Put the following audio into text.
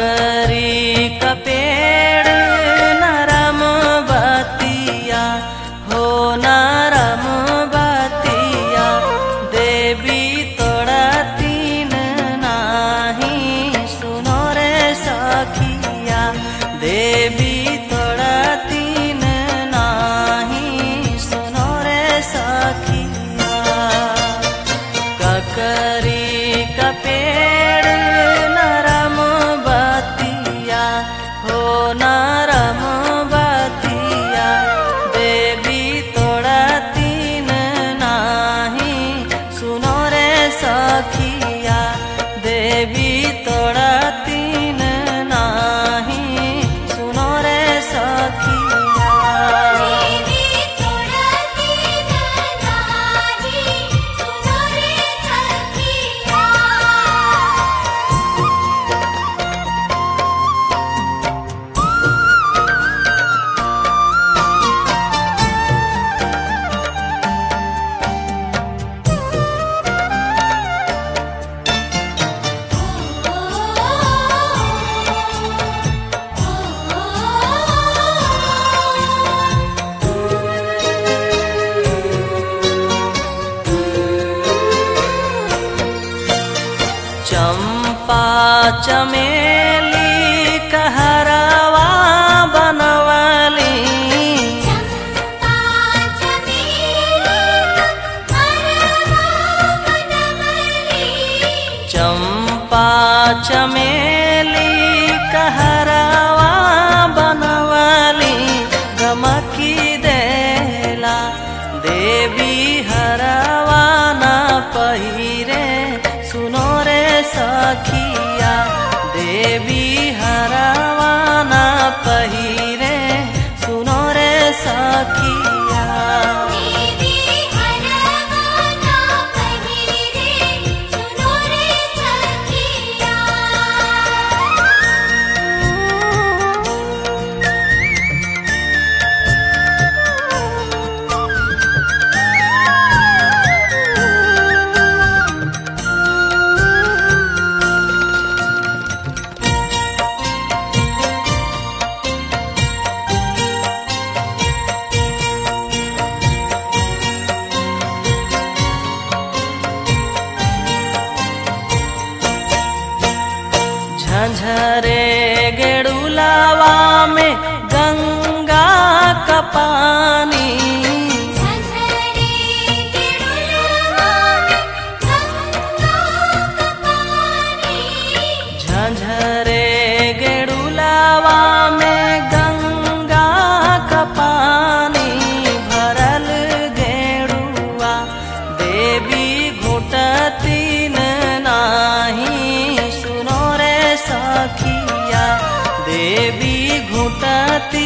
ककरी का पेड़ नरम बतिया हो नरम बतिया देवी तोड़ा तीन नाही सुनो रे सखिया देवी तोड़ा तीन नाही सुनो रे सखिया ककरी का पेड़ नरम बतिया हो नरम बतिया देवी तोड़ा तीन नाही सुनो रे सखिया देवी तोड़ा तीन नाही सुनो रे सखिया देवी तोड़ा तीन नाही सुनो रे सखिया चंपा चमेली कहरवा बनवली चंपा चमेली हरवा बनवली चंपा चमेली कहरवा बनवली गमकी देला देवी हरवा न पहिरे सुनो रे सखिया देवी हरवा न पहिरे सुनो रे सखिया देवी हरवा ना पहिरे सुनो रे सखिया झंझरे गेड़ुलावा में गंगा का पानी झंझरे गिरुलवा में गंगा का पानी झंझरे गेड़ुलावा में गंगा का पानी भरल गेड़ुआ देवी घुटतीन नाही सुनो रे सखिया देवी घुटती